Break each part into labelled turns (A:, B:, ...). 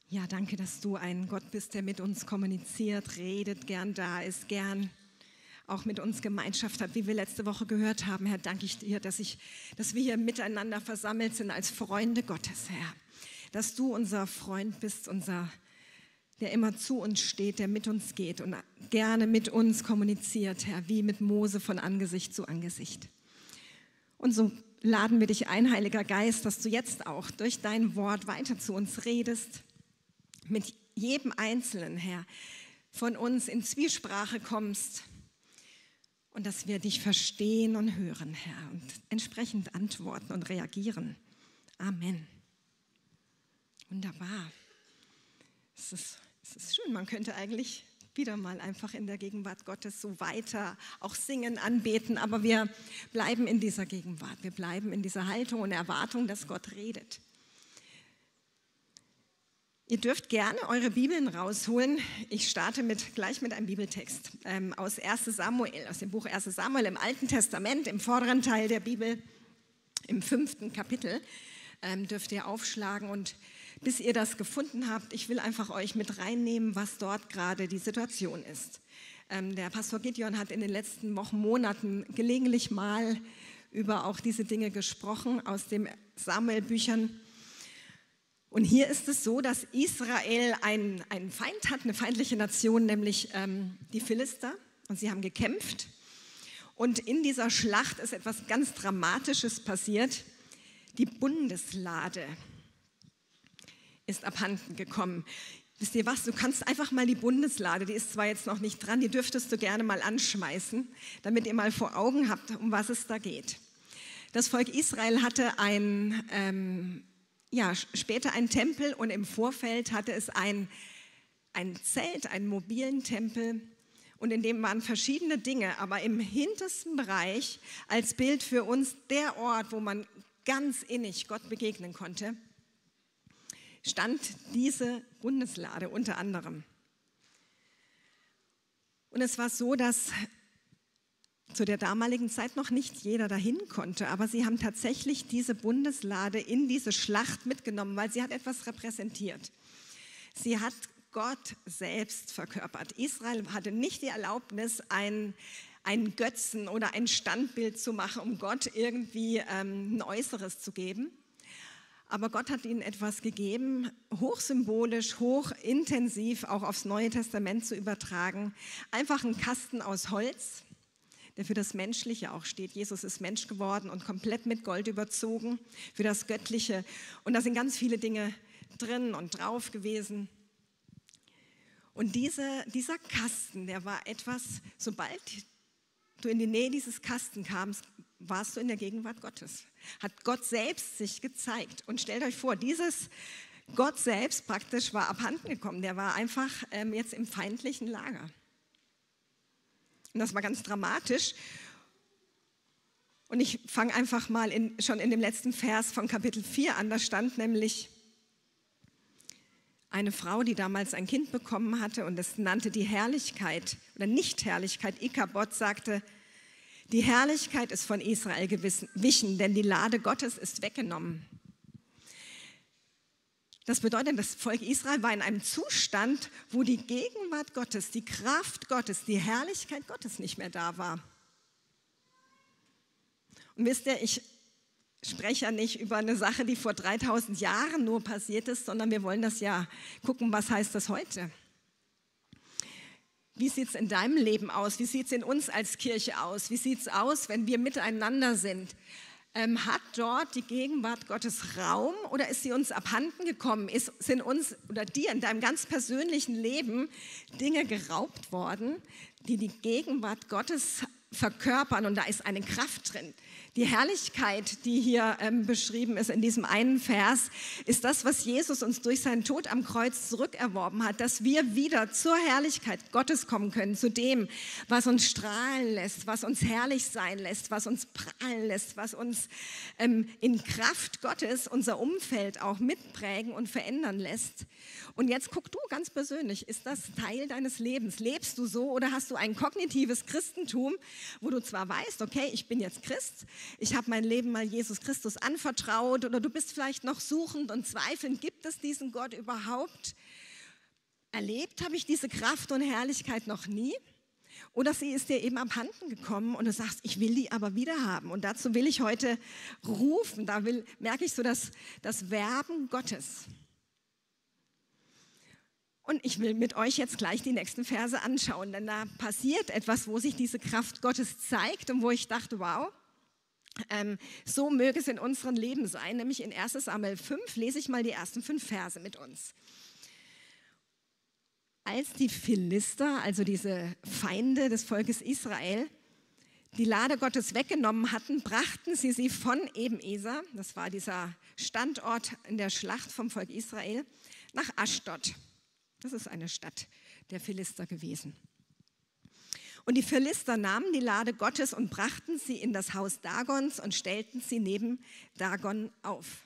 A: Ja, danke, dass du ein Gott bist, der mit uns kommuniziert, redet, gern da ist, gern auch mit uns Gemeinschaft hat, wie wir letzte Woche gehört haben. Herr, danke ich dir, dass wir hier miteinander versammelt sind als Freunde Gottes, Herr. Dass du unser Freund bist, der immer zu uns steht, der mit uns geht und gerne mit uns kommuniziert, Herr, wie mit Mose von Angesicht zu Angesicht. Und so laden wir dich ein, Heiliger Geist, dass du jetzt auch durch dein Wort weiter zu uns redest, mit jedem Einzelnen, Herr, von uns in Zwiesprache kommst und dass wir dich verstehen und hören, Herr, und entsprechend antworten und reagieren. Amen. Wunderbar. Es ist schön, man könnte eigentlich wieder mal einfach in der Gegenwart Gottes so weiter auch singen, anbeten, aber wir bleiben in dieser Gegenwart, wir bleiben in dieser Haltung und Erwartung, dass Gott redet. Ihr dürft gerne eure Bibeln rausholen. Ich starte gleich mit einem Bibeltext aus 1. Samuel, aus dem Buch 1. Samuel im Alten Testament, im vorderen Teil der Bibel, im 5. Kapitel, dürft ihr aufschlagen. Und bis ihr das gefunden habt, ich will einfach euch mit reinnehmen, was dort gerade die Situation ist. Der Pastor Gideon hat in den letzten Wochen, Monaten gelegentlich mal über auch diese Dinge gesprochen aus den Samuel-Büchern. Und hier ist es so, dass Israel einen Feind hat, eine feindliche Nation, nämlich die Philister. Und sie haben gekämpft. Und in dieser Schlacht ist etwas ganz Dramatisches passiert. Die Bundeslade ist abhanden gekommen. Wisst ihr was, du kannst einfach mal die Bundeslade, die ist zwar jetzt noch nicht dran, die dürftest du gerne mal anschmeißen, damit ihr mal vor Augen habt, um was es da geht. Das Volk Israel hatte später einen Tempel und im Vorfeld hatte es ein Zelt, einen mobilen Tempel und in dem waren verschiedene Dinge, aber im hintersten Bereich als Bild für uns der Ort, wo man ganz innig Gott begegnen konnte, stand diese Bundeslade unter anderem. Und es war so, dass zu der damaligen Zeit noch nicht jeder dahin konnte, aber sie haben tatsächlich diese Bundeslade in diese Schlacht mitgenommen, weil sie hat etwas repräsentiert. Sie hat Gott selbst verkörpert. Israel hatte nicht die Erlaubnis, einen Götzen oder ein Standbild zu machen, um Gott irgendwie ein Äußeres zu geben. Aber Gott hat ihnen etwas gegeben, hochsymbolisch, hochintensiv auch aufs Neue Testament zu übertragen. Einfach ein Kasten aus Holz, der für das Menschliche auch steht. Jesus ist Mensch geworden und komplett mit Gold überzogen für das Göttliche. Und da sind ganz viele Dinge drin und drauf gewesen. Und dieser Kasten, der war etwas, sobald du in die Nähe dieses Kasten kamst, warst du in der Gegenwart Gottes. Hat Gott selbst sich gezeigt. Und stellt euch vor, dieses Gott selbst praktisch war abhanden gekommen. Der war einfach jetzt im feindlichen Lager. Und das war ganz dramatisch. Und ich fange einfach mal schon in dem letzten Vers von Kapitel 4 an. Da stand nämlich eine Frau, die damals ein Kind bekommen hatte und es nannte die Herrlichkeit oder Nicht-Herrlichkeit. Ikabod sagte, die Herrlichkeit ist von Israel gewichen, denn die Lade Gottes ist weggenommen. Das bedeutet, das Volk Israel war in einem Zustand, wo die Gegenwart Gottes, die Kraft Gottes, die Herrlichkeit Gottes nicht mehr da war. Und wisst ihr, ich spreche ja nicht über eine Sache, die vor 3000 Jahren nur passiert ist, sondern wir wollen das ja gucken, was heißt das heute? Wie sieht es in deinem Leben aus? Wie sieht es in uns als Kirche aus? Wie sieht es aus, wenn wir miteinander sind? Hat dort die Gegenwart Gottes Raum oder ist sie uns abhanden gekommen? Sind uns oder dir in deinem ganz persönlichen Leben Dinge geraubt worden, die die Gegenwart Gottes verkörpern und da ist eine Kraft drin. Die Herrlichkeit, die hier beschrieben ist in diesem einen Vers, ist das, was Jesus uns durch seinen Tod am Kreuz zurückerworben hat, dass wir wieder zur Herrlichkeit Gottes kommen können, zu dem, was uns strahlen lässt, was uns herrlich sein lässt, was uns prahlen lässt, was uns in Kraft Gottes unser Umfeld auch mitprägen und verändern lässt. Und jetzt guck du ganz persönlich, ist das Teil deines Lebens? Lebst du so oder hast du ein kognitives Christentum, wo du zwar weißt, okay, ich bin jetzt Christ, ich habe mein Leben mal Jesus Christus anvertraut, oder du bist vielleicht noch suchend und zweifelnd, gibt es diesen Gott überhaupt? Erlebt habe ich diese Kraft und Herrlichkeit noch nie. Oder sie ist dir eben abhanden gekommen und du sagst, ich will die aber wieder haben. Und dazu will ich heute rufen, merke ich so das Werben Gottes. Und ich will mit euch jetzt gleich die nächsten Verse anschauen, denn da passiert etwas, wo sich diese Kraft Gottes zeigt und wo ich dachte, wow, so möge es in unserem Leben sein. Nämlich in 1. Samuel 5 lese ich mal die ersten 5 Verse mit uns. Als die Philister, also diese Feinde des Volkes Israel, die Lade Gottes weggenommen hatten, brachten sie von Ebeneser, das war dieser Standort in der Schlacht vom Volk Israel, nach Aschdod. Das ist eine Stadt der Philister gewesen. Und die Philister nahmen die Lade Gottes und brachten sie in das Haus Dagons und stellten sie neben Dagon auf.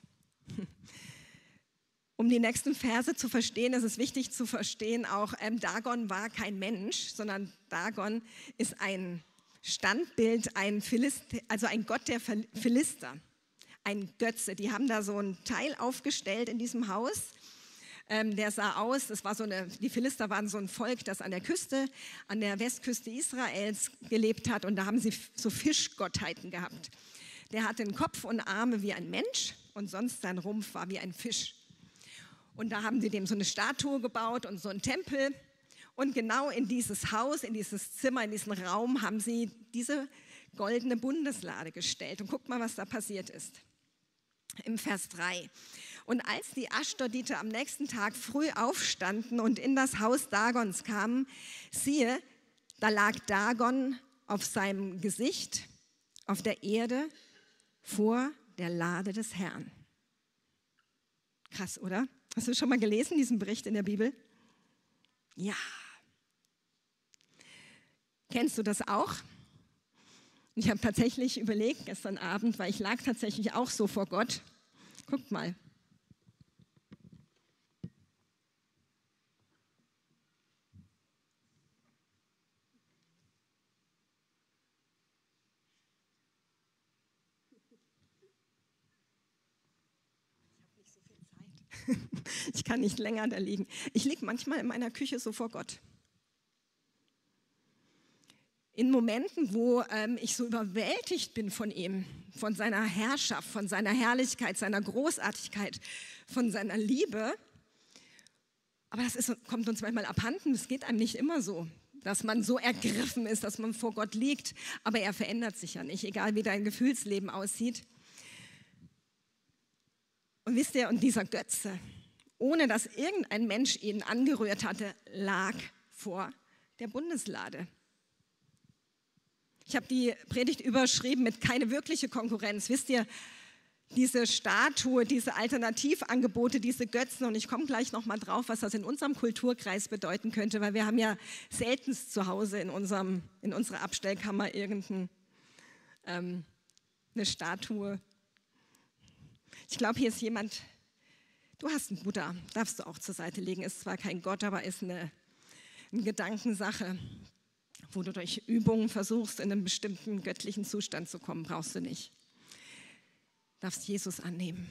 A: Um die nächsten Verse zu verstehen, ist es wichtig zu verstehen, auch Dagon war kein Mensch, sondern Dagon ist ein Standbild, also ein Gott der Philister, ein Götze. Die haben da so ein Teil aufgestellt in diesem Haus. Der sah aus, die Philister waren so ein Volk, das an der Küste, an der Westküste Israels gelebt hat, und da haben sie so Fischgottheiten gehabt. Der hatte einen Kopf und Arme wie ein Mensch und sonst sein Rumpf war wie ein Fisch. Und da haben sie dem so eine Statue gebaut und so einen Tempel. Und genau in dieses Haus, in dieses Zimmer, in diesen Raum haben sie diese goldene Bundeslade gestellt. Und guckt mal, was da passiert ist. Im Vers 3. Und als die Aschdoditer am nächsten Tag früh aufstanden und in das Haus Dagons kamen, siehe, da lag Dagon auf seinem Gesicht auf der Erde vor der Lade des Herrn. Krass, oder? Hast du schon mal gelesen, diesen Bericht in der Bibel? Ja. Kennst du das auch? Ich habe tatsächlich überlegt gestern Abend, weil ich lag tatsächlich auch so vor Gott. Guckt mal. Ich kann nicht länger da liegen. Ich liege manchmal in meiner Küche so vor Gott. In Momenten, wo ich so überwältigt bin von ihm, von seiner Herrschaft, von seiner Herrlichkeit, seiner Großartigkeit, von seiner Liebe. Aber kommt uns manchmal abhanden. Es geht einem nicht immer so, dass man so ergriffen ist, dass man vor Gott liegt. Aber er verändert sich ja nicht, egal wie dein Gefühlsleben aussieht. Und wisst ihr, und dieser Götze, ohne dass irgendein Mensch ihn angerührt hatte, lag vor der Bundeslade. Ich habe die Predigt überschrieben mit keine wirkliche Konkurrenz. Wisst ihr, diese Statue, diese Alternativangebote, diese Götzen, und ich komme gleich nochmal drauf, was das in unserem Kulturkreis bedeuten könnte, weil wir haben ja seltenst zu Hause in unserer Abstellkammer eine Statue. Ich glaube, hier ist jemand, du hast einen Buddha, darfst du auch zur Seite legen. Ist zwar kein Gott, aber ist eine Gedankensache, wo du durch Übungen versuchst, in einen bestimmten göttlichen Zustand zu kommen, brauchst du nicht. Darfst Jesus annehmen.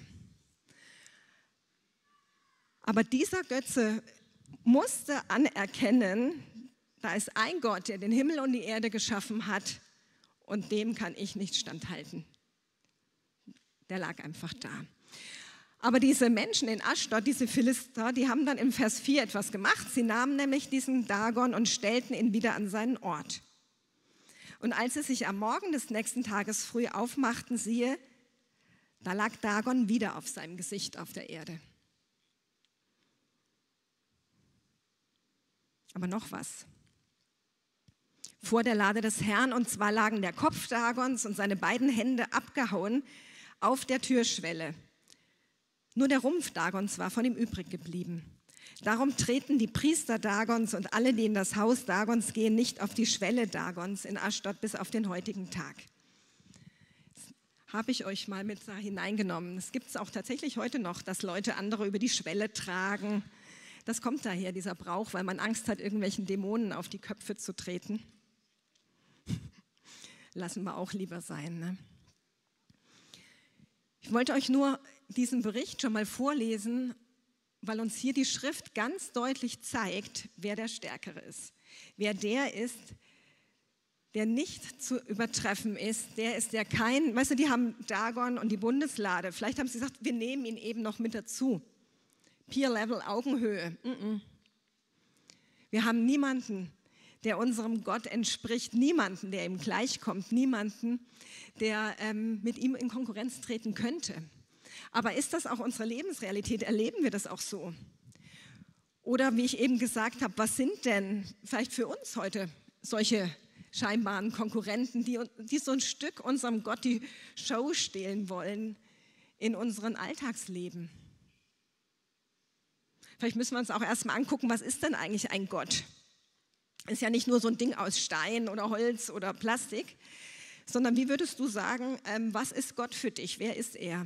A: Aber dieser Götze musste anerkennen, da ist ein Gott, der den Himmel und die Erde geschaffen hat, und dem kann ich nicht standhalten. Der lag einfach da. Aber diese Menschen in Aschdod, diese Philister, die haben dann im Vers 4 etwas gemacht. Sie nahmen nämlich diesen Dagon und stellten ihn wieder an seinen Ort. Und als sie sich am Morgen des nächsten Tages früh aufmachten, siehe, da lag Dagon wieder auf seinem Gesicht auf der Erde. Aber noch was. Vor der Lade des Herrn, und zwar lagen der Kopf Dagons und seine beiden Hände abgehauen auf der Türschwelle. Nur der Rumpf Dagons war von ihm übrig geblieben. Darum treten die Priester Dagons und alle, die in das Haus Dagons gehen, nicht auf die Schwelle Dagons in Aschdod bis auf den heutigen Tag. Das habe ich euch mal mit da hineingenommen. Es gibt es auch tatsächlich heute noch, dass Leute andere über die Schwelle tragen. Das kommt daher, dieser Brauch, weil man Angst hat, irgendwelchen Dämonen auf die Köpfe zu treten. Lassen wir auch lieber sein, ne? Ich wollte euch nur diesen Bericht schon mal vorlesen, weil uns hier die Schrift ganz deutlich zeigt, wer der Stärkere ist. Wer der ist, der nicht zu übertreffen ist, der ist, der kein, weißt du, die haben Dagon und die Bundeslade. Vielleicht haben sie gesagt, wir nehmen ihn eben noch mit dazu. Peer-Level, Augenhöhe. Wir haben niemanden, der unserem Gott entspricht, niemanden, der ihm gleichkommt, niemanden, der mit ihm in Konkurrenz treten könnte. Aber ist das auch unsere Lebensrealität? Erleben wir das auch so? Oder wie ich eben gesagt habe, was sind denn vielleicht für uns heute solche scheinbaren Konkurrenten, die so ein Stück unserem Gott die Show stehlen wollen in unserem Alltagsleben? Vielleicht müssen wir uns auch erstmal angucken, was ist denn eigentlich ein Gott? Ist ja nicht nur so ein Ding aus Stein oder Holz oder Plastik, sondern wie würdest du sagen, was ist Gott für dich? Wer ist er?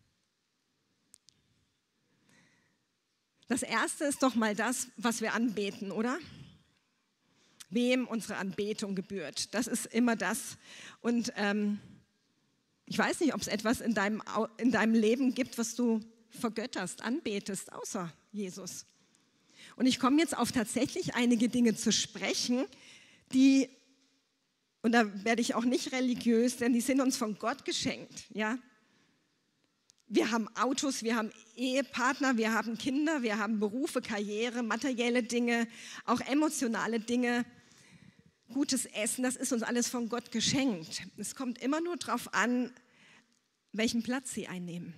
A: Das Erste ist doch mal das, was wir anbeten, oder? Wem unsere Anbetung gebührt. Das ist immer das. Und ich weiß nicht, ob es etwas in deinem Leben gibt, was du vergötterst, anbetest, außer Jesus. Und ich komme jetzt auf tatsächlich einige Dinge zu sprechen, und da werde ich auch nicht religiös, denn die sind uns von Gott geschenkt. Ja? Wir haben Autos, wir haben Ehepartner, wir haben Kinder, wir haben Berufe, Karriere, materielle Dinge, auch emotionale Dinge, gutes Essen, das ist uns alles von Gott geschenkt. Es kommt immer nur darauf an, welchen Platz sie einnehmen.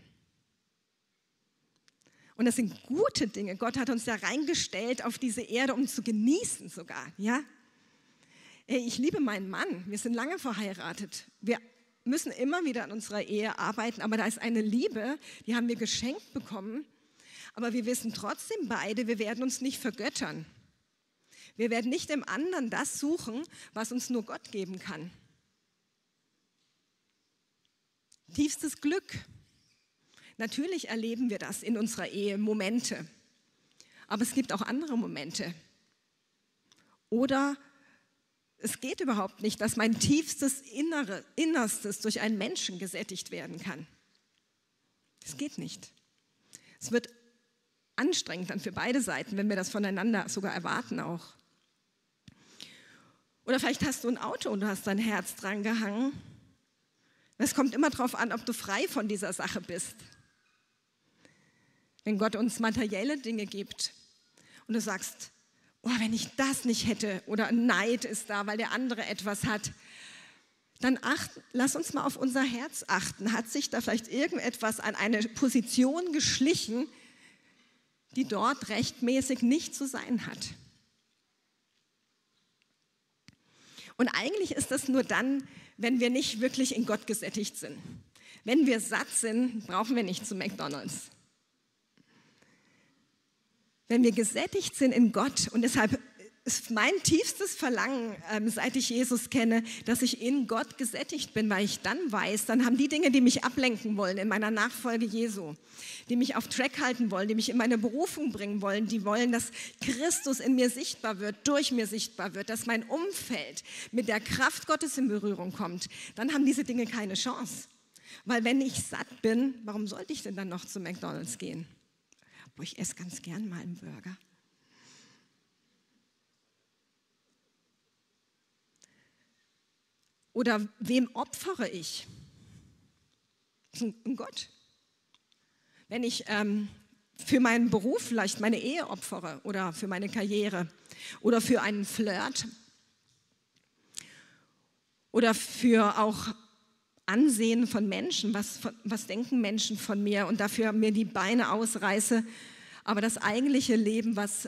A: Und das sind gute Dinge. Gott hat uns da reingestellt auf diese Erde, um zu genießen sogar. Ja? Ich liebe meinen Mann. Wir sind lange verheiratet. Wir müssen immer wieder an unserer Ehe arbeiten, aber da ist eine Liebe, die haben wir geschenkt bekommen. Aber wir wissen trotzdem beide, wir werden uns nicht vergöttern. Wir werden nicht im anderen das suchen, was uns nur Gott geben kann. Tiefstes Glück. Natürlich erleben wir das in unserer Ehe, Momente. Aber es gibt auch andere Momente. Oder es geht überhaupt nicht, dass mein tiefstes Innerstes durch einen Menschen gesättigt werden kann. Es geht nicht. Es wird anstrengend dann für beide Seiten, wenn wir das voneinander sogar erwarten auch. Oder vielleicht hast du ein Auto und du hast dein Herz dran gehangen. Es kommt immer darauf an, ob du frei von dieser Sache bist. Wenn Gott uns materielle Dinge gibt und du sagst, oh, wenn ich das nicht hätte oder Neid ist da, weil der andere etwas hat, dann lass uns mal auf unser Herz achten. Hat sich da vielleicht irgendetwas an eine Position geschlichen, die dort rechtmäßig nicht zu sein hat? Und eigentlich ist das nur dann, wenn wir nicht wirklich in Gott gesättigt sind. Wenn wir satt sind, brauchen wir nicht zu McDonald's. Wenn wir gesättigt sind in Gott, und deshalb ist mein tiefstes Verlangen, seit ich Jesus kenne, dass ich in Gott gesättigt bin, weil ich dann weiß, dann haben die Dinge, die mich ablenken wollen in meiner Nachfolge Jesu, die mich auf Track halten wollen, die mich in meine Berufung bringen wollen, die wollen, dass Christus in mir sichtbar wird, durch mir sichtbar wird, dass mein Umfeld mit der Kraft Gottes in Berührung kommt, dann haben diese Dinge keine Chance. Weil wenn ich satt bin, warum sollte ich denn dann noch zu McDonald's gehen? Aber ich esse ganz gern mal einen Burger. Oder wem opfere ich? Gott. Wenn ich für meinen Beruf vielleicht meine Ehe opfere oder für meine Karriere oder für einen Flirt oder für auch Ansehen von Menschen, was denken Menschen von mir und dafür mir die Beine ausreiße, aber das eigentliche Leben, was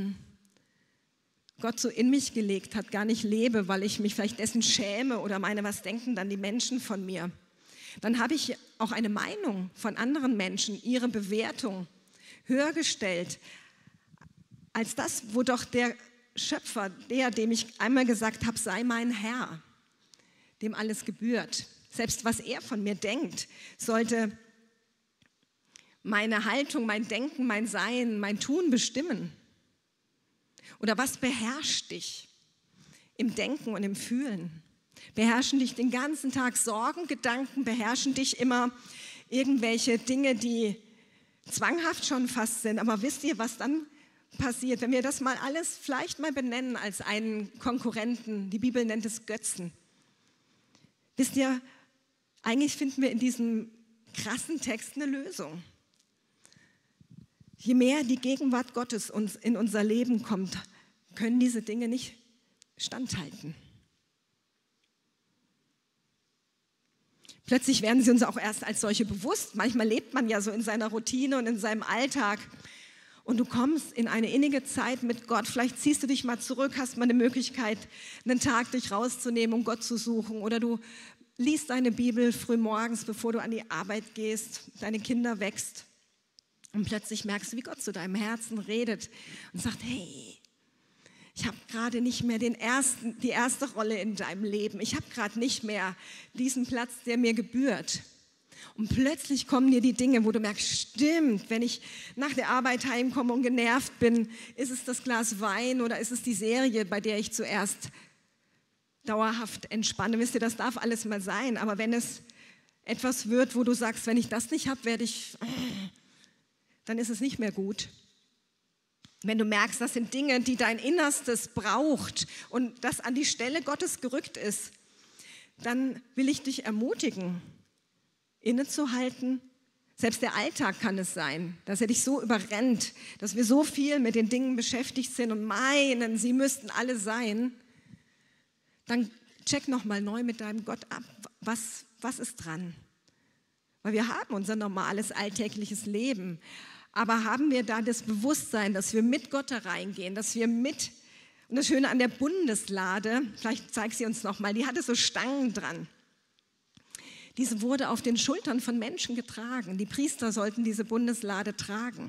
A: Gott so in mich gelegt hat, gar nicht lebe, weil ich mich vielleicht dessen schäme oder meine, was denken dann die Menschen von mir. Dann habe ich auch eine Meinung von anderen Menschen, ihre Bewertung höher gestellt als das, wo doch der Schöpfer, dem ich einmal gesagt habe, sei mein Herr, dem alles gebührt. Selbst was er von mir denkt, sollte meine Haltung, mein Denken, mein Sein, mein Tun bestimmen. Oder was beherrscht dich im Denken und im Fühlen? Beherrschen dich den ganzen Tag Sorgen, Gedanken, beherrschen dich immer irgendwelche Dinge, die zwanghaft schon fast sind. Aber wisst ihr, was dann passiert, wenn wir das mal alles vielleicht mal benennen als einen Konkurrenten? Die Bibel nennt es Götzen. Wisst ihr, eigentlich finden wir in diesem krassen Text eine Lösung. Je mehr die Gegenwart Gottes uns in unser Leben kommt, können diese Dinge nicht standhalten. Plötzlich werden sie uns auch erst als solche bewusst. Manchmal lebt man ja so in seiner Routine und in seinem Alltag und du kommst in eine innige Zeit mit Gott. Vielleicht ziehst du dich mal zurück, hast mal eine Möglichkeit, einen Tag dich rauszunehmen, um Gott zu suchen, oder du liest deine Bibel früh morgens, bevor du an die Arbeit gehst, deine Kinder wächst und plötzlich merkst du, wie Gott zu deinem Herzen redet und sagt, hey, ich habe gerade nicht mehr die erste Rolle in deinem Leben. Ich habe gerade nicht mehr diesen Platz, der mir gebührt. Und plötzlich kommen dir die Dinge, wo du merkst, stimmt, wenn ich nach der Arbeit heimkomme und genervt bin, ist es das Glas Wein oder ist es die Serie, bei der ich zuerst dauerhaft entspanne. Wisst ihr, das darf alles mal sein. Aber wenn es etwas wird, wo du sagst, wenn ich das nicht habe, dann ist es nicht mehr gut. Wenn du merkst, das sind Dinge, die dein Innerstes braucht und das an die Stelle Gottes gerückt ist, dann will ich dich ermutigen, innezuhalten. Selbst der Alltag kann es sein, dass er dich so überrennt, dass wir so viel mit den Dingen beschäftigt sind und meinen, sie müssten alle sein. Dann check nochmal neu mit deinem Gott ab, was ist dran? Weil wir haben unser normales alltägliches Leben. Aber haben wir da das Bewusstsein, dass wir mit Gott da reingehen, dass wir und das Schöne an der Bundeslade, vielleicht zeig sie uns nochmal, die hatte so Stangen dran. Diese wurde auf den Schultern von Menschen getragen. Die Priester sollten diese Bundeslade tragen.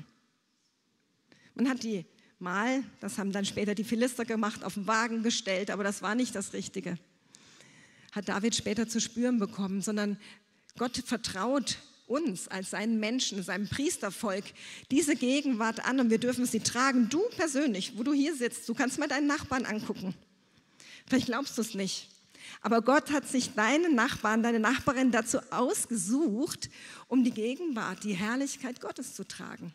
A: Man hat die mal, das haben dann später die Philister gemacht, auf den Wagen gestellt, aber das war nicht das Richtige. Hat David später zu spüren bekommen, sondern Gott vertraut uns als seinen Menschen, seinem Priestervolk, diese Gegenwart an und wir dürfen sie tragen. Du persönlich, wo du hier sitzt, du kannst mal deinen Nachbarn angucken. Vielleicht glaubst du es nicht. Aber Gott hat sich deinen Nachbarn, deine Nachbarin dazu ausgesucht, um die Gegenwart, die Herrlichkeit Gottes zu tragen.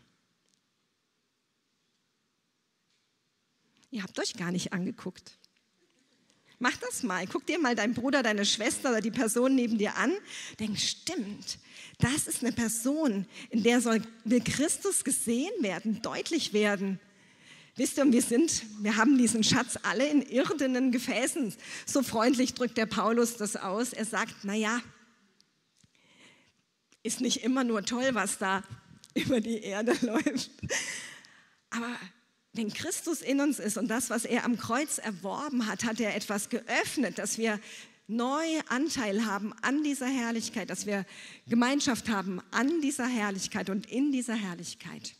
A: Ihr habt euch gar nicht angeguckt. Mach das mal. Guck dir mal deinen Bruder, deine Schwester oder die Person neben dir an. Denk, stimmt, das ist eine Person, in der will Christus gesehen werden, deutlich werden. Wisst ihr, wir haben diesen Schatz alle in irdenen Gefäßen. So freundlich drückt der Paulus das aus. Er sagt, naja, ist nicht immer nur toll, was da über die Erde läuft. Aber wenn Christus in uns ist und das, was er am Kreuz erworben hat, hat er etwas geöffnet, dass wir neu Anteil haben an dieser Herrlichkeit, dass wir Gemeinschaft haben an dieser Herrlichkeit und in dieser Herrlichkeit.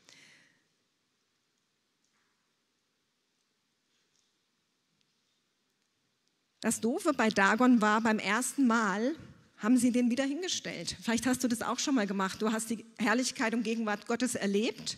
A: Das Doofe bei Dagon war, beim ersten Mal haben sie den wieder hingestellt. Vielleicht hast du das auch schon mal gemacht. Du hast die Herrlichkeit und Gegenwart Gottes erlebt.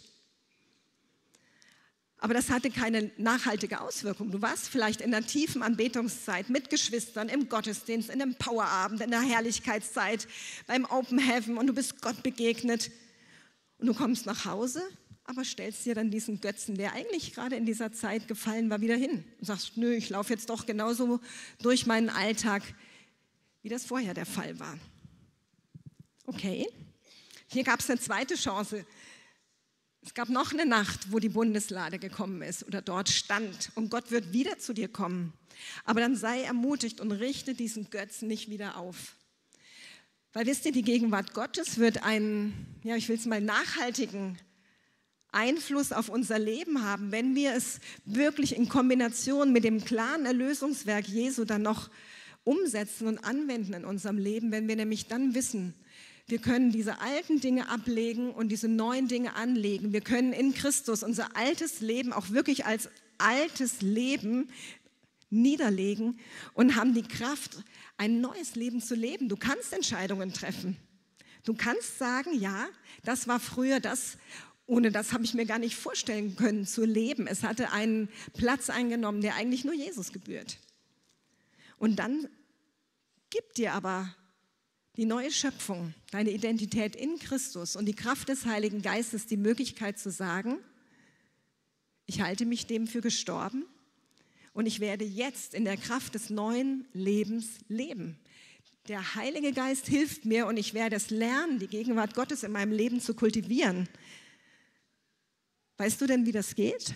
A: Aber das hatte keine nachhaltige Auswirkung. Du warst vielleicht in der tiefen Anbetungszeit mit Geschwistern, im Gottesdienst, in dem Powerabend, in der Herrlichkeitszeit, beim Open Heaven und du bist Gott begegnet. Und du kommst nach Hause, aber stellst dir dann diesen Götzen, der eigentlich gerade in dieser Zeit gefallen war, wieder hin. Und sagst, nö, ich laufe jetzt doch genauso durch meinen Alltag, wie das vorher der Fall war. Okay, hier gab es eine zweite Chance. Es gab noch eine Nacht, wo die Bundeslade gekommen ist oder dort stand und Gott wird wieder zu dir kommen. Aber dann sei ermutigt und richte diesen Götzen nicht wieder auf. Weil wisst ihr, die Gegenwart Gottes wird einen, ich will es mal nachhaltigen Einfluss auf unser Leben haben, wenn wir es wirklich in Kombination mit dem klaren Erlösungswerk Jesu dann noch umsetzen und anwenden in unserem Leben, wenn wir nämlich dann wissen, wir können diese alten Dinge ablegen und diese neuen Dinge anlegen. Wir können in Christus unser altes Leben auch wirklich als altes Leben niederlegen und haben die Kraft, ein neues Leben zu leben. Du kannst Entscheidungen treffen. Du kannst sagen, ja, das war früher das, ohne das habe ich mir gar nicht vorstellen können zu leben. Es hatte einen Platz eingenommen, der eigentlich nur Jesus gebührt. Und dann gibt dir aber die neue Schöpfung, deine Identität in Christus und die Kraft des Heiligen Geistes die Möglichkeit zu sagen, ich halte mich dem für gestorben und ich werde jetzt in der Kraft des neuen Lebens leben. Der Heilige Geist hilft mir und ich werde es lernen, die Gegenwart Gottes in meinem Leben zu kultivieren. Weißt du denn, wie das geht?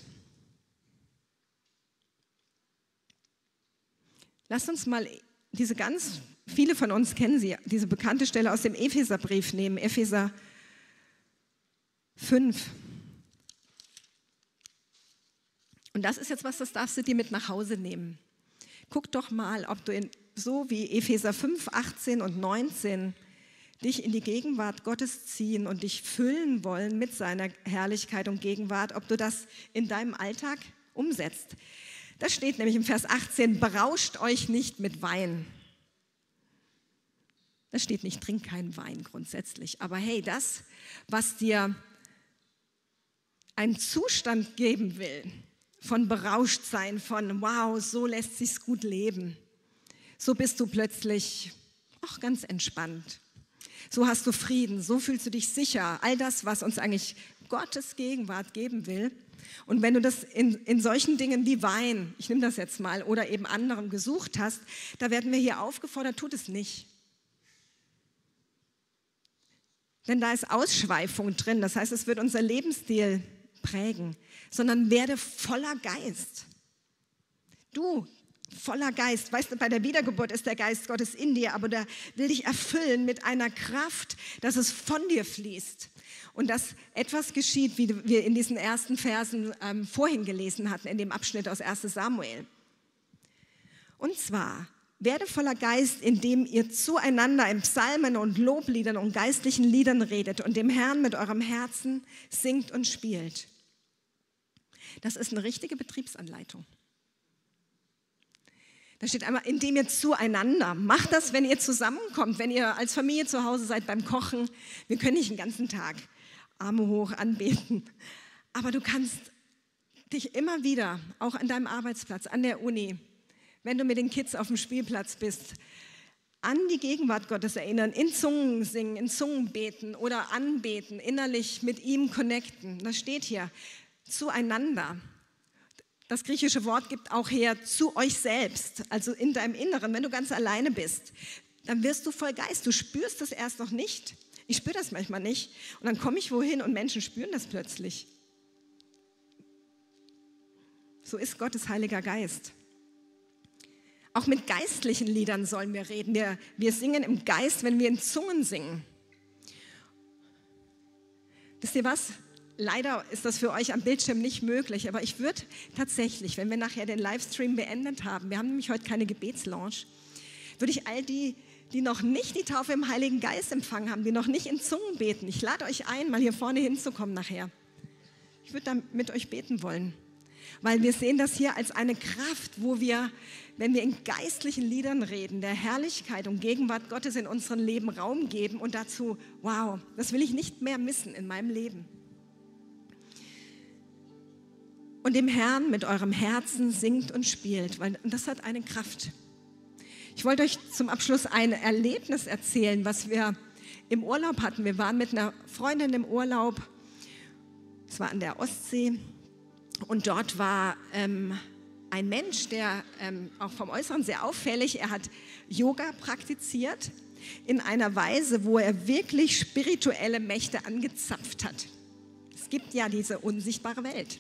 A: Lasst uns mal viele von uns kennen sie, diese bekannte Stelle aus dem Epheserbrief nehmen, Epheser 5. Und das ist jetzt was, das darfst du dir mit nach Hause nehmen. Guck doch mal, ob du so wie Epheser 5, 18 und 19 dich in die Gegenwart Gottes ziehen und dich füllen wollen mit seiner Herrlichkeit und Gegenwart, ob du das in deinem Alltag umsetzt. Das steht nämlich im Vers 18, berauscht euch nicht mit Wein. Das steht nicht, trink keinen Wein grundsätzlich. Aber hey, das, was dir einen Zustand geben will, von berauscht sein, von wow, so lässt sich's gut leben. So bist du plötzlich auch ganz entspannt. So hast du Frieden, so fühlst du dich sicher. All das, was uns eigentlich Gottes Gegenwart geben will. Und wenn du das in solchen Dingen wie Wein, ich nehme das jetzt mal, oder eben anderem gesucht hast, da werden wir hier aufgefordert, tut es nicht. Denn da ist Ausschweifung drin, das heißt, es wird unser Lebensstil prägen, sondern werde voller Geist. Du, voller Geist. Weißt du, bei der Wiedergeburt ist der Geist Gottes in dir, aber der will dich erfüllen mit einer Kraft, dass es von dir fließt. Und dass etwas geschieht, wie wir in diesen ersten Versen vorhin gelesen hatten, in dem Abschnitt aus 1 Samuel. Und zwar, werde voller Geist, indem ihr zueinander in Psalmen und Lobliedern und geistlichen Liedern redet und dem Herrn mit eurem Herzen singt und spielt. Das ist eine richtige Betriebsanleitung. Da steht einmal, indem ihr zueinander. Macht das, wenn ihr zusammenkommt, wenn ihr als Familie zu Hause seid beim Kochen. Wir können nicht den ganzen Tag Arme hoch anbeten. Aber du kannst dich immer wieder, auch an deinem Arbeitsplatz, an der Uni, wenn du mit den Kids auf dem Spielplatz bist, an die Gegenwart Gottes erinnern, in Zungen singen, in Zungen beten oder anbeten, innerlich mit ihm connecten. Das steht hier, zueinander. Das griechische Wort gibt auch her zu euch selbst, also in deinem Inneren. Wenn du ganz alleine bist, dann wirst du voll Geist. Du spürst das erst noch nicht. Ich spüre das manchmal nicht. Und dann komme ich wohin und Menschen spüren das plötzlich. So ist Gottes Heiliger Geist. Auch mit geistlichen Liedern sollen wir reden. Wir singen im Geist, wenn wir in Zungen singen. Wisst ihr was? Leider ist das für euch am Bildschirm nicht möglich, aber ich würde tatsächlich, wenn wir nachher den Livestream beendet haben, wir haben nämlich heute keine Gebetslaunch, würde ich all die noch nicht die Taufe im Heiligen Geist empfangen haben, die noch nicht in Zungen beten, ich lade euch ein, mal hier vorne hinzukommen nachher. Ich würde da mit euch beten wollen, weil wir sehen das hier als eine Kraft, wo wir, wenn wir in geistlichen Liedern reden, der Herrlichkeit und Gegenwart Gottes in unserem Leben Raum geben und dazu, wow, das will ich nicht mehr missen in meinem Leben. Und dem Herrn mit eurem Herzen singt und spielt, weil das hat eine Kraft. Ich wollte euch zum Abschluss ein Erlebnis erzählen, was wir im Urlaub hatten. Wir waren mit einer Freundin im Urlaub, es war an der Ostsee, und dort war ein Mensch, der auch vom Äußeren sehr auffällig, er hat Yoga praktiziert in einer Weise, wo er wirklich spirituelle Mächte angezapft hat. Es gibt ja diese unsichtbare Welt.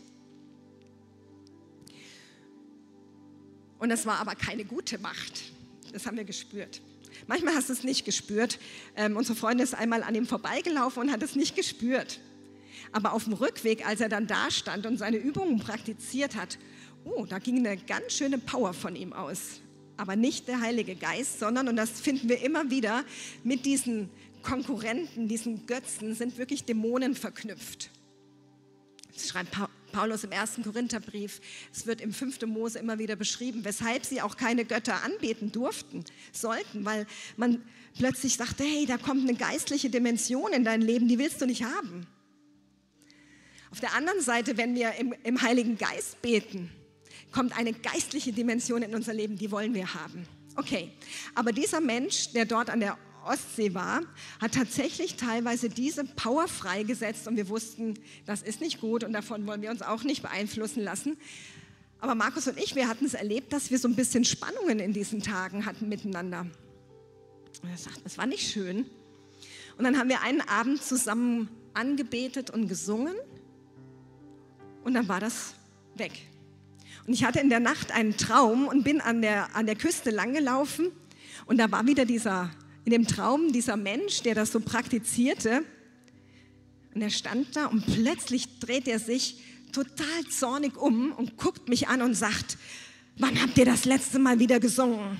A: Und das war aber keine gute Macht. Das haben wir gespürt. Manchmal hast du es nicht gespürt. Unsere Freundin ist einmal an ihm vorbeigelaufen und hat es nicht gespürt. Aber auf dem Rückweg, als er dann da stand und seine Übungen praktiziert hat, da ging eine ganz schöne Power von ihm aus. Aber nicht der Heilige Geist, sondern, und das finden wir immer wieder, mit diesen Konkurrenten, diesen Götzen sind wirklich Dämonen verknüpft. Das schreibt Paulus im 1. Korintherbrief, es wird im 5. Mose immer wieder beschrieben, weshalb sie auch keine Götter anbeten sollten, weil man plötzlich sagte, hey, da kommt eine geistliche Dimension in dein Leben, die willst du nicht haben. Auf der anderen Seite, wenn wir im Heiligen Geist beten, kommt eine geistliche Dimension in unser Leben, die wollen wir haben. Okay, aber dieser Mensch, der dort an der Ostsee war, hat tatsächlich teilweise diese Power freigesetzt und wir wussten, das ist nicht gut und davon wollen wir uns auch nicht beeinflussen lassen. Aber Markus und ich, wir hatten es erlebt, dass wir so ein bisschen Spannungen in diesen Tagen hatten miteinander. Und er sagt, das war nicht schön. Und dann haben wir einen Abend zusammen angebetet und gesungen und dann war das weg. Und ich hatte in der Nacht einen Traum und bin an der Küste langgelaufen und da war wieder in dem Traum dieser Mensch, der das so praktizierte und er stand da und plötzlich dreht er sich total zornig um und guckt mich an und sagt, wann habt ihr das letzte Mal wieder gesungen?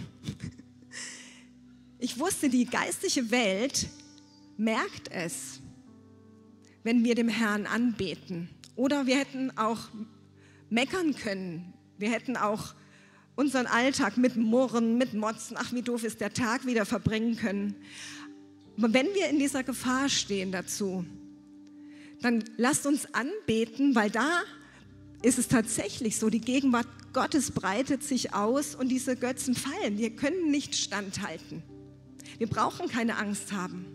A: Ich wusste, die geistliche Welt merkt es, wenn wir dem Herrn anbeten. Oder wir hätten auch meckern können. Wir hätten auch unseren Alltag mit Murren, mit Motzen, ach wie doof ist der Tag, wieder verbringen können. Aber wenn wir in dieser Gefahr stehen dazu, dann lasst uns anbeten, weil da ist es tatsächlich so, die Gegenwart Gottes breitet sich aus und diese Götzen fallen. Wir können nicht standhalten. Wir brauchen keine Angst haben.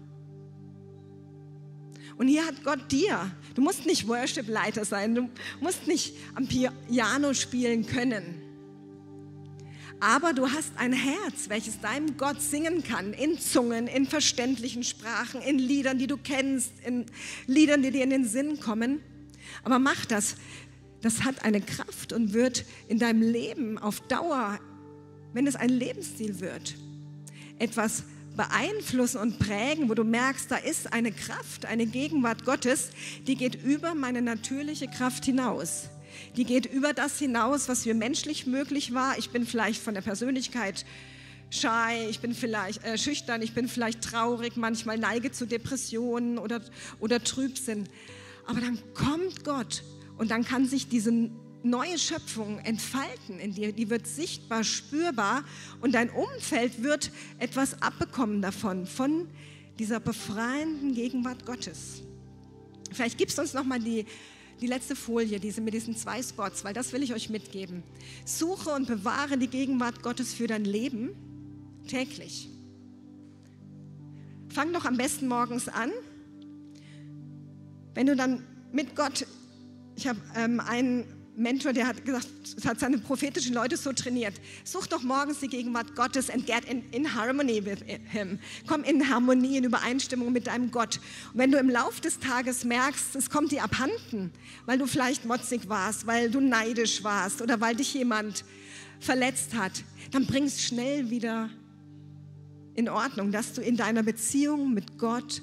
A: Und hier hat Gott dir, du musst nicht Worship-Leiter sein, du musst nicht am Piano spielen können. Aber du hast ein Herz, welches deinem Gott singen kann, in Zungen, in verständlichen Sprachen, in Liedern, die du kennst, in Liedern, die dir in den Sinn kommen. Aber mach das. Das hat eine Kraft und wird in deinem Leben auf Dauer, wenn es ein Lebensstil wird, etwas beeinflussen und prägen, wo du merkst, da ist eine Kraft, eine Gegenwart Gottes, die geht über meine natürliche Kraft hinaus. Die geht über das hinaus, was mir menschlich möglich war. Ich bin vielleicht von der Persönlichkeit shy, ich bin vielleicht schüchtern, ich bin vielleicht traurig, manchmal neige zu Depressionen oder Trübsinn. Aber dann kommt Gott und dann kann sich diese neue Schöpfung entfalten in dir, die wird sichtbar, spürbar und dein Umfeld wird etwas abbekommen davon, von dieser befreienden Gegenwart Gottes. Vielleicht gibst du uns nochmal die letzte Folie, mit diesen 2 Spots, weil das will ich euch mitgeben. Suche und bewahre die Gegenwart Gottes für dein Leben täglich. Fang doch am besten morgens an, wenn du dann mit Gott, ich habe einen Mentor, der hat gesagt, hat seine prophetischen Leute so trainiert. Such doch morgens die Gegenwart Gottes and get in harmony with him. Komm in Harmonie, in Übereinstimmung mit deinem Gott. Und wenn du im Lauf des Tages merkst, es kommt dir abhanden, weil du vielleicht motzig warst, weil du neidisch warst oder weil dich jemand verletzt hat, dann bring es schnell wieder in Ordnung, dass du in deiner Beziehung mit Gott,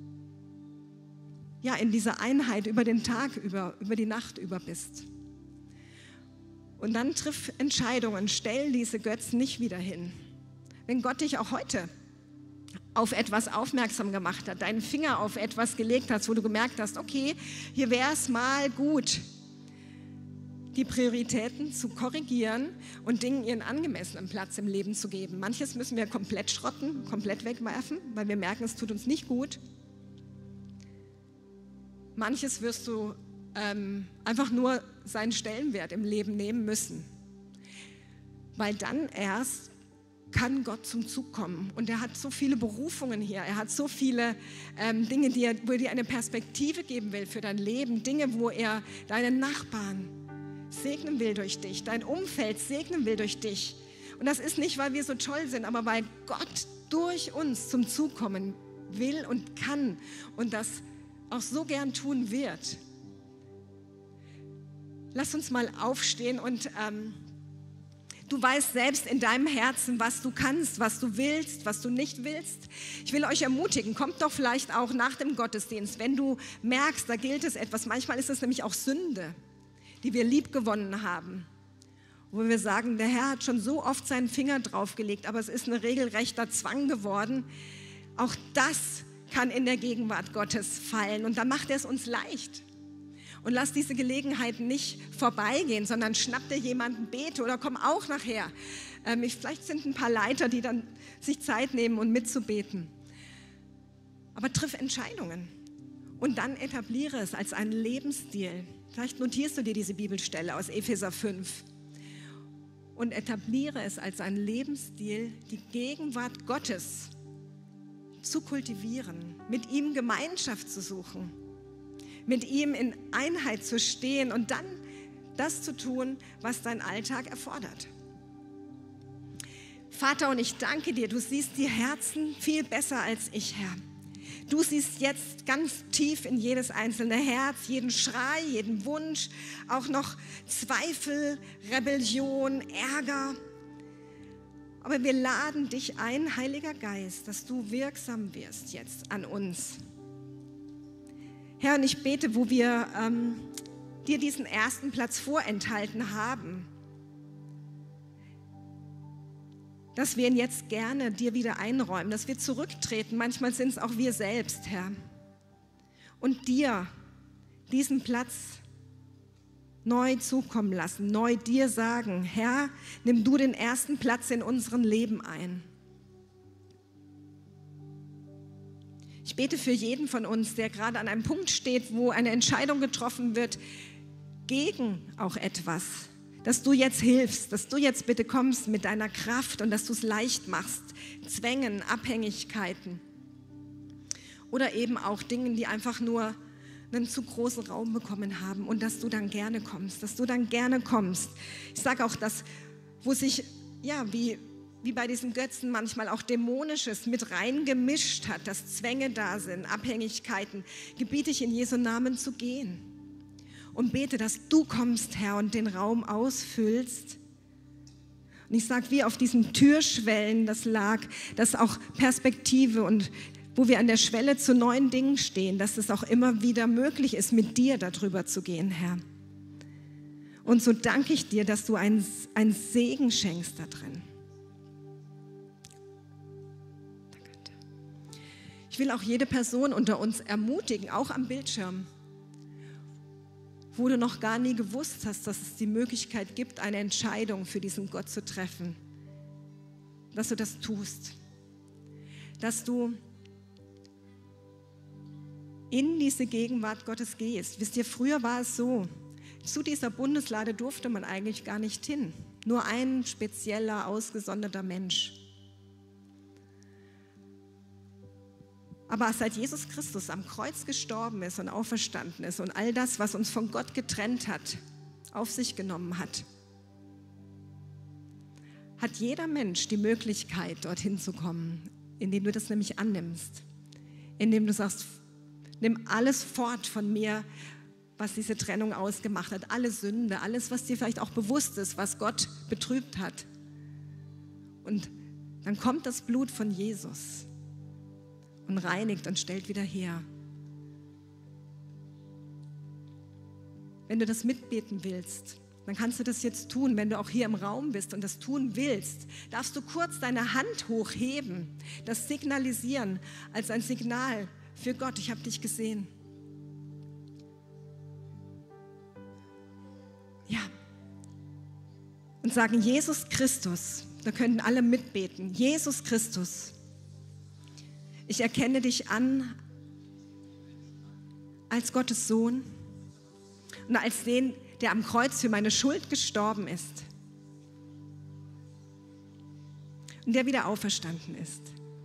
A: ja, in dieser Einheit über den Tag über die Nacht über bist. Und dann triff Entscheidungen, stell diese Götzen nicht wieder hin. Wenn Gott dich auch heute auf etwas aufmerksam gemacht hat, deinen Finger auf etwas gelegt hast, wo du gemerkt hast, okay, hier wäre es mal gut, die Prioritäten zu korrigieren und Dingen ihren angemessenen Platz im Leben zu geben. Manches müssen wir komplett schrotten, komplett wegwerfen, weil wir merken, es tut uns nicht gut. Manches wirst du einfach nur seinen Stellenwert im Leben nehmen müssen. Weil dann erst kann Gott zum Zug kommen. Und er hat so viele Berufungen hier. Er hat so viele Dinge, wo er dir eine Perspektive geben will für dein Leben. Dinge, wo er deinen Nachbarn segnen will durch dich, dein Umfeld segnen will durch dich. Und das ist nicht, weil wir so toll sind, aber weil Gott durch uns zum Zug kommen will und kann und das auch so gern tun wird. Lass uns mal aufstehen und du weißt selbst in deinem Herzen, was du kannst, was du willst, was du nicht willst. Ich will euch ermutigen, kommt doch vielleicht auch nach dem Gottesdienst, wenn du merkst, da gilt es etwas. Manchmal ist es nämlich auch Sünde, die wir liebgewonnen haben, wo wir sagen, der Herr hat schon so oft seinen Finger draufgelegt, aber es ist ein regelrechter Zwang geworden. Auch das kann in der Gegenwart Gottes fallen und dann macht er es uns leicht. Und lass diese Gelegenheit nicht vorbeigehen, sondern schnapp dir jemanden, bete oder komm auch nachher. Vielleicht sind ein paar Leiter, die dann sich Zeit nehmen, um mitzubeten. Aber triff Entscheidungen und dann etabliere es als einen Lebensstil. Vielleicht notierst du dir diese Bibelstelle aus Epheser 5 und etabliere es als einen Lebensstil, die Gegenwart Gottes zu kultivieren, mit ihm Gemeinschaft zu suchen, mit ihm in Einheit zu stehen und dann das zu tun, was dein Alltag erfordert. Vater, und ich danke dir, du siehst die Herzen viel besser als ich, Herr. Du siehst jetzt ganz tief in jedes einzelne Herz, jeden Schrei, jeden Wunsch, auch noch Zweifel, Rebellion, Ärger. Aber wir laden dich ein, Heiliger Geist, dass du wirksam wirst jetzt an uns. Herr, und ich bete, wo wir dir diesen ersten Platz vorenthalten haben, dass wir ihn jetzt gerne dir wieder einräumen, dass wir zurücktreten. Manchmal sind es auch wir selbst, Herr. Und dir diesen Platz neu zukommen lassen, neu dir sagen, Herr, nimm du den ersten Platz in unserem Leben ein. Ich bete für jeden von uns, der gerade an einem Punkt steht, wo eine Entscheidung getroffen wird, gegen auch etwas, dass du jetzt hilfst, dass du jetzt bitte kommst mit deiner Kraft und dass du es leicht machst, Zwängen, Abhängigkeiten oder eben auch Dingen, die einfach nur einen zu großen Raum bekommen haben und dass du dann gerne kommst, Ich sage auch, dass, wo sich, ja, wie bei diesen Götzen manchmal auch Dämonisches mit reingemischt hat, dass Zwänge da sind, Abhängigkeiten, gebiete ich in Jesu Namen zu gehen. Und bete, dass du kommst, Herr, und den Raum ausfüllst. Und ich sage, wie auf diesen Türschwellen das lag, dass auch Perspektive und wo wir an der Schwelle zu neuen Dingen stehen, dass es auch immer wieder möglich ist, mit dir darüber zu gehen, Herr. Und so danke ich dir, dass du einen Segen schenkst da drin. Ich will auch jede Person unter uns ermutigen, auch am Bildschirm, wo du noch gar nie gewusst hast, dass es die Möglichkeit gibt, eine Entscheidung für diesen Gott zu treffen, dass du das tust, dass du in diese Gegenwart Gottes gehst. Wisst ihr, früher war es so, zu dieser Bundeslade durfte man eigentlich gar nicht hin, nur ein spezieller, ausgesonderter Mensch. Aber seit Jesus Christus am Kreuz gestorben ist und auferstanden ist und all das, was uns von Gott getrennt hat, auf sich genommen hat, hat jeder Mensch die Möglichkeit, dorthin zu kommen, indem du das nämlich annimmst, indem du sagst, nimm alles fort von mir, was diese Trennung ausgemacht hat, alle Sünde, alles, was dir vielleicht auch bewusst ist, was Gott betrübt hat. Und dann kommt das Blut von Jesus und reinigt und stellt wieder her. Wenn du das mitbeten willst, dann kannst du das jetzt tun. Wenn du auch hier im Raum bist und das tun willst, darfst du kurz deine Hand hochheben, das signalisieren als ein Signal für Gott, ich habe dich gesehen. Ja. Und sagen, Jesus Christus, da könnten alle mitbeten, Jesus Christus, ich erkenne dich an als Gottes Sohn und als den, der am Kreuz für meine Schuld gestorben ist und der wieder auferstanden ist.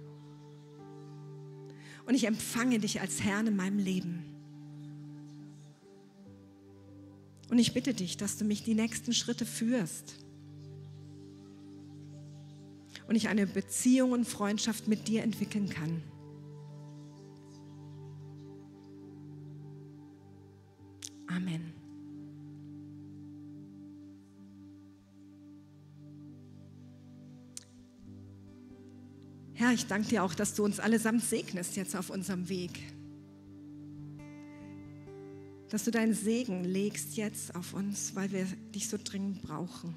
A: Und ich empfange dich als Herrn in meinem Leben. Und ich bitte dich, dass du mich die nächsten Schritte führst und ich eine Beziehung und Freundschaft mit dir entwickeln kann. Amen. Herr, ich danke dir auch, dass du uns allesamt segnest jetzt auf unserem Weg. Dass du deinen Segen legst jetzt auf uns, weil wir dich so dringend brauchen.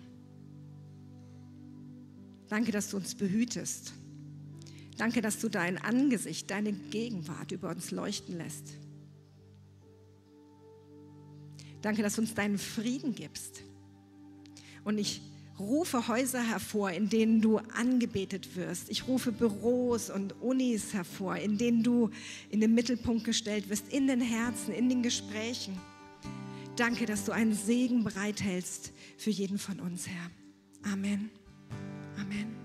A: Danke, dass du uns behütest. Danke, dass du dein Angesicht, deine Gegenwart über uns leuchten lässt. Danke, dass du uns deinen Frieden gibst. Und ich rufe Häuser hervor, in denen du angebetet wirst. Ich rufe Büros und Unis hervor, in denen du in den Mittelpunkt gestellt wirst, in den Herzen, in den Gesprächen. Danke, dass du einen Segen bereithältst für jeden von uns, Herr. Amen. Amen.